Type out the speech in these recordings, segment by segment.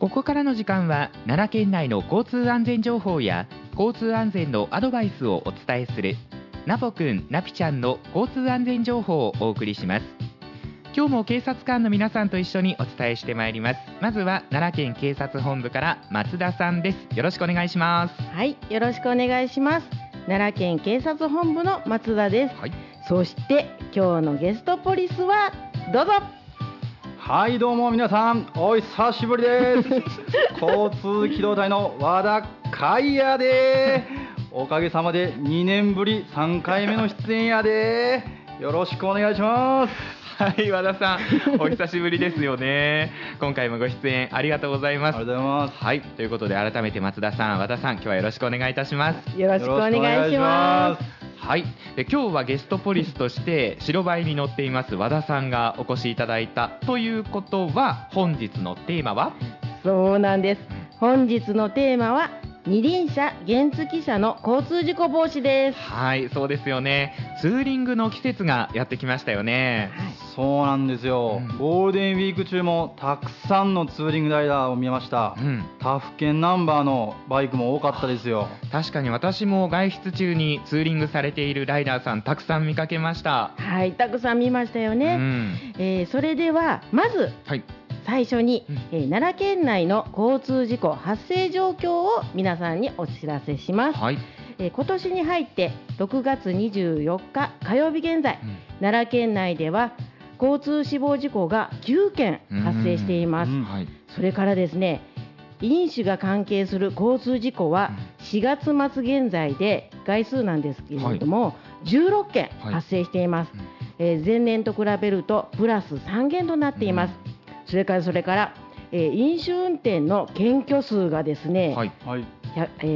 ここからの時間は奈良県内の交通安全情報や交通安全のアドバイスをお伝えするナポくんナピちゃんの交通安全情報をお送りします。今日も警察官の皆さんと一緒にお伝えしてまいります。まずは奈良県警察本部から松田さんです。よろしくお願いします。 はい、よろしくお願いします。奈良県警察本部の松田です、はい、そして今日のゲストポリスはどうぞ。 はい、どうも皆さんお久しぶりです交通機動隊の和田海也でおかげさまで2年ぶり3回目の出演やでよろしくお願いします。 はい、和田さんお久しぶりですよね今回もご出演ありがとうございます。 ありがとうございます。 はい、ということで改めて松田さん和田さん今日はよろしくお願いいたします。 よろしくお願いします。 はい、で今日はゲストポリスとして白バイに乗っています和田さんがお越しいただいたということは、本日のテーマは？ そうなんです。本日のテーマは二輪車原付車の交通事故防止です。 はい、そうですよね。ツーリングの季節がやってきましたよね、 はい、 そうなんですよ、ゴールデンウィーク中もたくさんのツーリングライダーを見ました、他府県ナンバーのバイクも多かったですよ。 確かに私も外出中にツーリングされているライダーさんたくさん見かけました。 はい、たくさん見ましたよね、それではまず、はい、最初に、奈良県内の交通事故発生状況を皆さんにお知らせします、はい、今年に入って6月24日火曜日現在、奈良県内では交通死亡事故が9件発生しています、はい、それからですね、飲酒が関係する交通事故は4月末現在で概数なんですけれども、はい、16件発生しています、前年と比べるとプラス3件となっています、それから、飲酒運転の検挙数がですね、はい、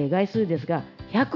概数ですが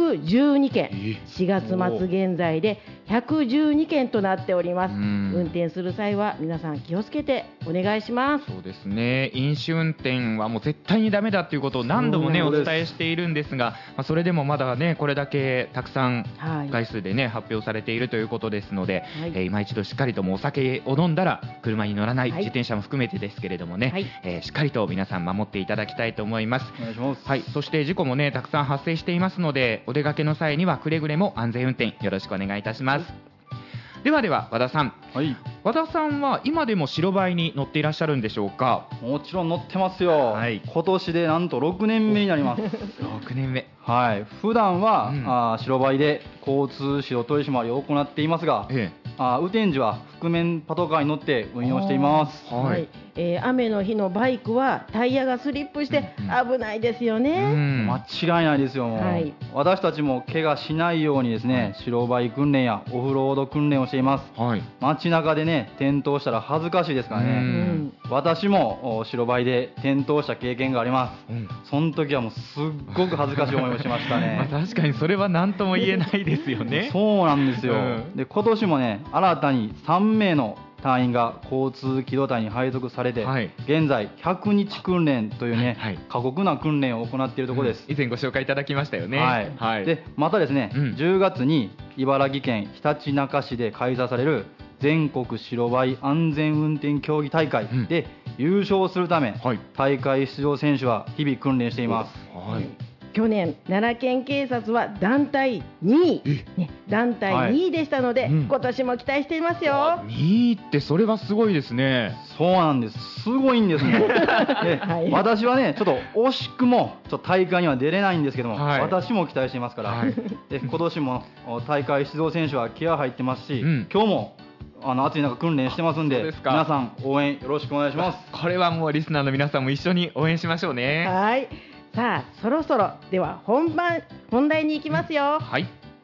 112件、4月末現在で112件となっております。運転する際は皆さん気をつけてお願いします。 そうですね、飲酒運転はもう絶対にダメだということを何度もねお伝えしているんですが、それでもまだねこれだけたくさん回数でね、発表されているということですので、今一度しっかりともうお酒を飲んだら車に乗らない、自転車も含めてですけれどもね、しっかりと皆さん守っていただきたいと思います。 お願いします。 はい、そして事故もねたくさん発生していますので、お出かけの際にはくれぐれも安全運転よろしくお願いいたします。では和田さん、はい、和田さんは今でも白バイに乗っていらっしゃるんでしょうか？ もちろん乗ってますよ、はい、今年でなんと6年目になります 6年目、 はい、普段は、白バイで交通指導取り締まりを行っていますが、運転時は覆面パトカーに乗って運用しています。 はい、雨の日のバイクはタイヤがスリップして危ないですよね、 間違いないですよ、はい、私たちも怪我しないようにですね、白バイ訓練やオフロード訓練をしています、はい、街中でね転倒したら恥ずかしいですからね、私も白バイで転倒した経験があります、その時はもうすっごく恥ずかしい思いをしましたね確かにそれは何とも言えないですよねそうなんですよ、で今年もね新たに3名の隊員が交通機動隊に配属されて、現在100日訓練というね、過酷な訓練を行っているところです、 以前ご紹介いただきましたよね、 でまたですね、10月に茨城県ひたちなか市で開催される全国白バイ安全運転競技大会で優勝するため、大会出場選手は日々訓練しています、 去年奈良県警察は団体2位、団体2位でしたので、今年も期待していますよ。 2位ってそれはすごいですね。 そうなんです、すごいんですねで、私はねちょっと惜しくも大会には出れないんですけども、私も期待していますから、で今年も大会出場選手は気合入ってますし、今日も暑い中訓練してますんで、皆さん応援よろしくお願いします。 これはもうリスナーの皆さんも一緒に応援しましょうね。 はい、さあそろそろでは本題に行きますよ。 はい、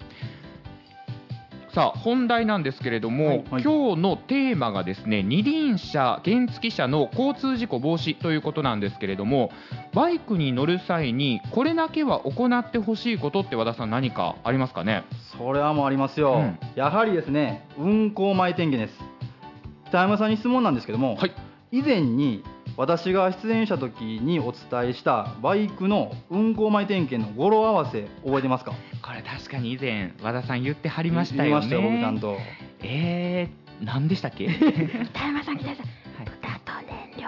さあ本題なんですけれども、今日のテーマがですね、二輪車原付車の交通事故防止ということなんですけれども、バイクに乗る際にこれだけは行ってほしいことって和田さん何かありますかね？ それはもうありますよ、やはりですね運行前点検です。北山さんに質問なんですけども、以前に私が出演した時にお伝えしたバイクの運行前点検の語呂合わせ覚えてますか？ これ確かに以前和田さん言ってはりましたよね。 言いましたよ、僕ちゃんと。 何でしたっけ？ 北山さん、北山さん、豚と燃料、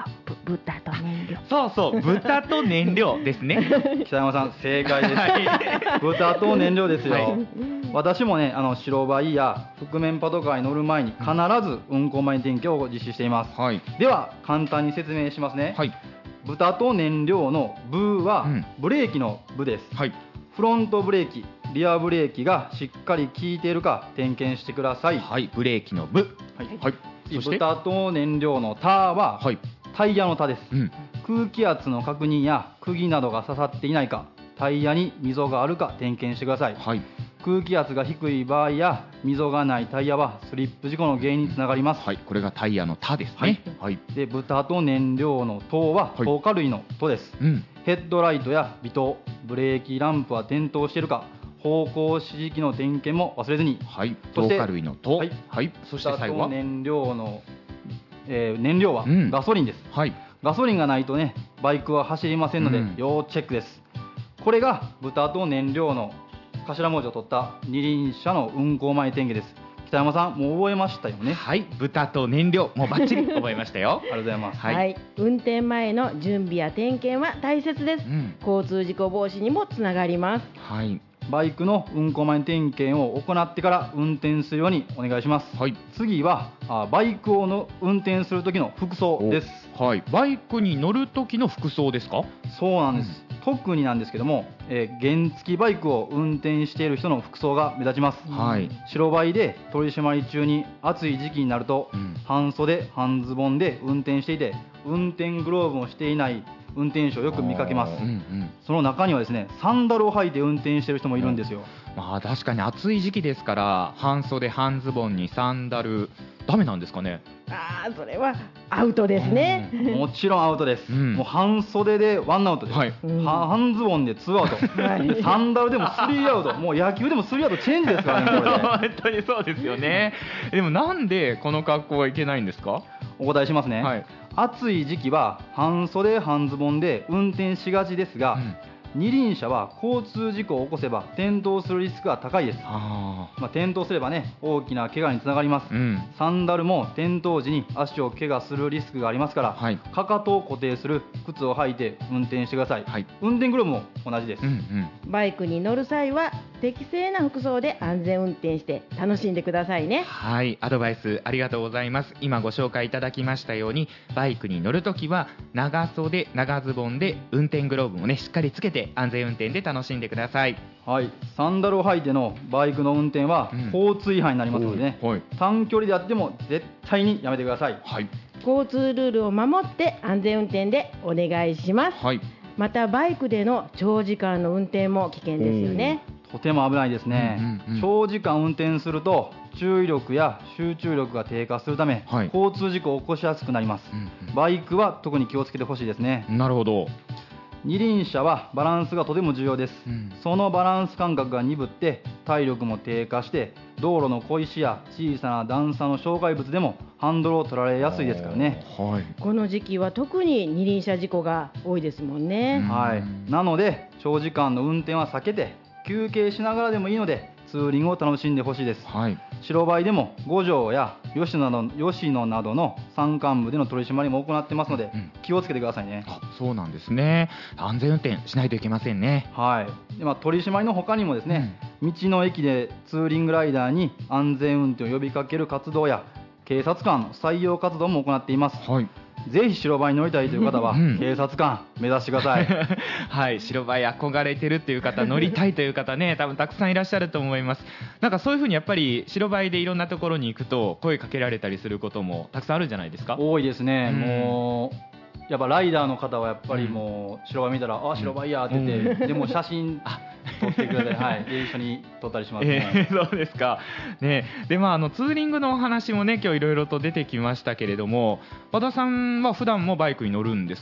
豚と燃料。 そうそう、豚と燃料ですね。 北山さん正解です、豚と燃料ですよ、はい、私もね白バイや覆面パトカーに乗る前に必ず運行前点検を実施しています、はい、では簡単に説明しますね、はい、豚と燃料のブは、ブレーキのブです、はい、フロントブレーキリアブレーキがしっかり効いているか点検してください。 はい、ブレーキのブ。はい。はい。 そして豚と燃料のタは、はい、タイヤのタです、空気圧の確認や釘などが刺さっていないか、タイヤに溝があるか点検してください。はい。空気圧が低い場合や溝がないタイヤはスリップ事故の原因につながります。 はい。これがタイヤのタですね。 はい。で豚と燃料の灯は灯火類の灯です。ヘッドライトや微灯、ブレーキランプは点灯しているか。方向指示器の点検も忘れずに。 はい。灯火類の灯。はい。はい。そして最後は燃料の、燃料はガソリンです。はい。ガソリンがないとねバイクは走りませんので、要チェックです。これが豚と燃料の頭文字を取った二輪車の運行前点検です。北山さんもう覚えましたよね。 はい。豚と燃料もうバッチリ覚えましたよ。 ありがとうございます。 はい。運転前の準備や点検は大切です。交通事故防止にもつながります。 はい。バイクの運行前点検を行ってから運転するようにお願いします。はい。次はバイクを運転する時の服装です。 はい。バイクに乗る時の服装ですか？ そうなんです。特になんですけども、原付バイクを運転している人の服装が目立ちます。はい。白バイで取り締まり中に暑い時期になると、半袖半ズボンで運転していて、運転グローブもしていない運転手をよく見かけます。その中にはですね、サンダルを履いて運転している人もいるんですよ。 まあ確かに暑い時期ですから半袖半ズボンにサンダルダメなんですかね。 それはアウトですね。 もちろんアウトです。もう半袖でワンアウトです。はい、半ズボンでツーアウト、はい、サンダルでもスリーアウト、もう野球でもスリーアウトチェンジですからね。これ本当にそうですよね。でもなんでこの格好はいけないんですか？ お答えしますね。はい、暑い時期は半袖半ズボンで運転しがちですが、二輪車は交通事故を起こせば転倒するリスクが高いです。転倒すればね大きな怪我につながります。サンダルも転倒時に足を怪我するリスクがありますから、はい、かかとを固定する靴を履いて運転してください。はい、運転グローブも同じです。 バイクに乗る際は適正な服装で安全運転して楽しんでくださいね。 はい、アドバイスありがとうございます。今ご紹介いただきましたようにバイクに乗るときは長袖長ズボンで運転グローブもねしっかりつけて安全運転で楽しんでください。 はい、サンダルを履いてのバイクの運転は交通違反になりますのでね、はい、短距離であっても絶対にやめてください。はい、 交通ルールを守って安全運転でお願いします。はい、またバイクでの長時間の運転も危険ですよね。 とても危ないですね。長時間運転すると注意力や集中力が低下するため、はい、交通事故を起こしやすくなります。バイクは特に気をつけてほしいですね。 なるほど。 二輪車はバランスがとても重要です。そのバランス感覚が鈍って体力も低下して道路の小石や小さな段差の障害物でもハンドルを取られやすいですからね。 はい、この時期は特に二輪車事故が多いですもんね。 はい、なので長時間の運転は避けて休憩しながらでもいいのでツーリングを楽しんでほしいです。はい、白バイでも五条や吉野などの山間部での取り締まりも行ってますので、気をつけてくださいね。 そうなんですね。安全運転しないといけませんね。 はい。で、取り締まりの他にもですね、道の駅でツーリングライダーに安全運転を呼びかける活動や警察官の採用活動も行っています。はい、ぜひ白バイに乗りたいという方は警察官目指してください。 はい、白バイ憧れてるっていう方、乗りたいという方ね、多分たくさんいらっしゃると思います。なんかそういう風にやっぱり白バイでいろんなところに行くと声かけられたりすることもたくさんあるんじゃないですか？ 多いですね。もうやっぱライダーの方はやっぱりもう白バイ見たら、白バイやって言って、でも写真撮ってください。はい、で一緒に撮ったりしますね。 そうですか。ね、でツーリングのお話もね今日いろいろと出てきましたけれども、和田さんは普段もバイクに乗るんですか？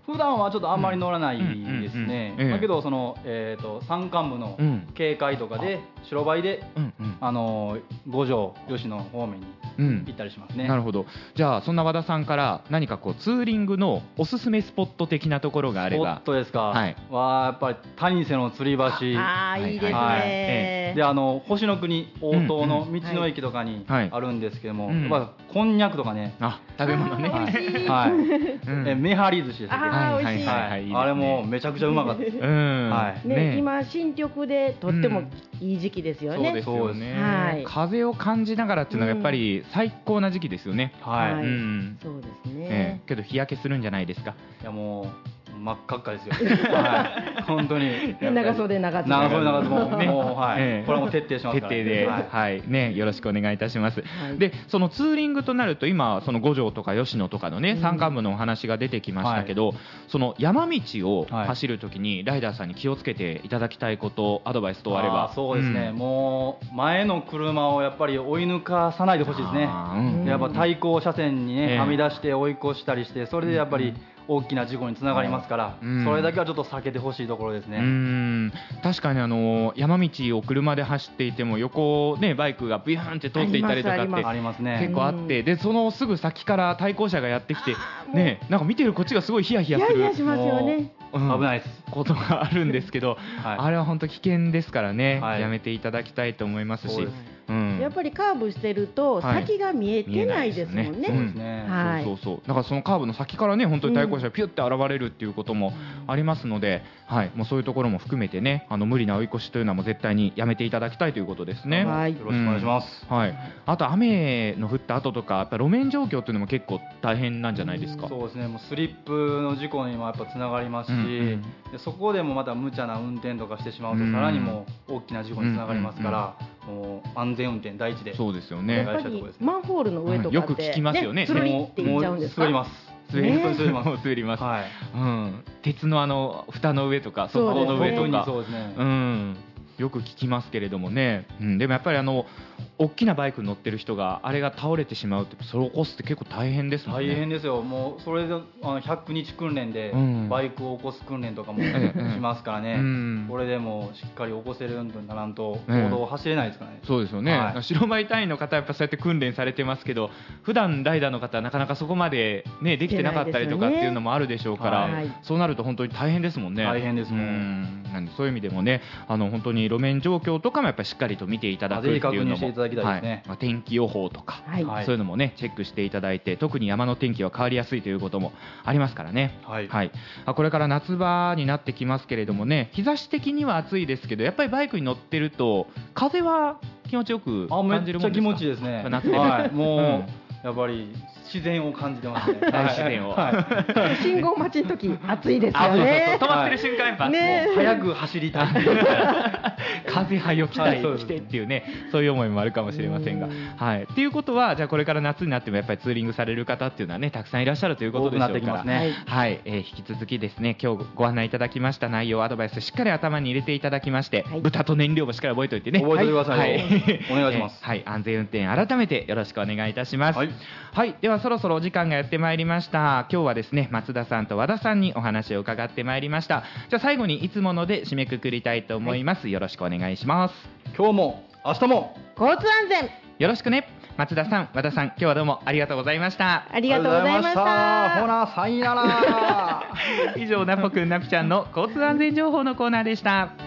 普段はちょっとあんまり乗らないですね。だけどその山間部の警戒とかで白バイで五条吉野方面に行ったりしますね。 なるほど。じゃあそんな和田さんから何かこうツーリングのおすすめスポット的なところがあれば。 スポットですか。 はい。 はやっぱり谷瀬の吊り橋。 ああいいですね。 で星の国大東の道の駅とかにあるんですけども、こんにゃくとかね。 食べ物ね。 はい。めはり寿司ですね。 美味しい。 あれもめちゃくちゃうまかったです。 ね、今新緑でとってもいい時期ですよね。 そうですよね。風を感じながらっていうのがやっぱり最高な時期ですよね。 はい。そうですね。 けど日焼けするんじゃないですか。 いやもう真っ赤っかですよ。本当に。 長袖長ズボン。 長袖長ズボン。もうはい。これも徹底しますから。 徹底ではいね、よろしくお願いいたします。でそのツーリングとなると今その五条とか吉野とかのね山間部のお話が出てきましたけど、その山道を走るときにライダーさんに気をつけていただきたいことアドバイスとあれば。 そうですね。もう前の車をやっぱり追い抜かさないでほしいですね。やっぱ対向車線にねはみ出して追い越したりして、それでやっぱり大きな事故につながりますから、それだけはちょっと避けてほしいところですね。 確かに山道を車で走っていても横ねバイクがビューンって通っていたりとかって結構あって、でそのすぐ先から対向車がやってきてね、なんか見てるこっちがすごいヒヤヒヤする。 ヒヤヒヤしますよね。 危ないですことがあるんですけど、あれは本当危険ですからね、やめていただきたいと思いますし、 やっぱりカーブしてると先が見えてないですもんね。 そうだからそのカーブの先からね本当に対向車がピュッて現れるっていうこともありますので、もうそういうところも含めてね無理な追い越しというのはもう絶対にやめていただきたいということですね。 よろしくお願いします。 あと雨の降った後とかやっぱ路面状況っていうのも結構大変なんじゃないですか。 そうですね。もうスリップの事故にもやっぱつながりますし、でそこでもまた無茶な運転とかしてしまうとさらにもう大きな事故につながりますから、もう安全運転第一で。 そうですよね。 やっぱりマンホールの上とかってよく聞きますよね。 つるりって言っちゃうんですか。 滑ります。 滑ります。鉄の蓋の上とか側溝の上とか、よく聞きますけれどもね。でもやっぱり大きなバイクに乗ってる人があれが倒れてしまうってそれを起こすって結構大変ですもんね。 大変ですよ。もうそれで100日訓練でバイクを起こす訓練とかもしますからね。これでもしっかり起こせるんとならんと公道を走れないですからね。 そうですよね。白バイ隊員の方はやっぱそうやって訓練されてますけど、普段ライダーの方はなかなかそこまでねできてなかったりとかっていうのもあるでしょうから、そうなると本当に大変ですもんね。 大変ですもん。 なんでそういう意味でもね本当に路面状況とかもやっぱりしっかりと見ていただくっていうのも、 ぜひ確認していただきたいですね。 天気予報とか、そういうのもねチェックしていただいて、特に山の天気は変わりやすいということもありますからね。これから夏場になってきますけれどもね、日差し的には暑いですけどやっぱりバイクに乗ってると風は気持ちよく感じるもんですか。 めっちゃ気持ちいいですね。 夏でもうやっぱり自然を感じてますね。 大自然を。 信号待ちの時暑いですよね。 止まってる瞬間やっぱ早く走りたい。 風早起きたい来てっていうね、そういう思いもあるかもしれませんが、っていうことはじゃあこれから夏になってもやっぱりツーリングされる方っていうのはねたくさんいらっしゃるということでしょうから、引き続きですね今日ご案内いただきました内容アドバイスしっかり頭に入れていただきまして、豚と燃料もしっかり覚えておいてね。 覚えておいてください。お願いします。 安全運転改めてよろしくお願いいたします。ではそろそろお時間がやってまいりました。今日はですね松田さんと和田さんにお話を伺ってまいりました。じゃあ最後にいつもので締めくくりたいと思います。よろしくお願いします。 今日も明日も交通安全よろしくね。松田さん和田さん今日はどうもありがとうございました。 ありがとうございました。 ほなさいなら。 以上ナポくんナピちゃんの交通安全情報のコーナーでした。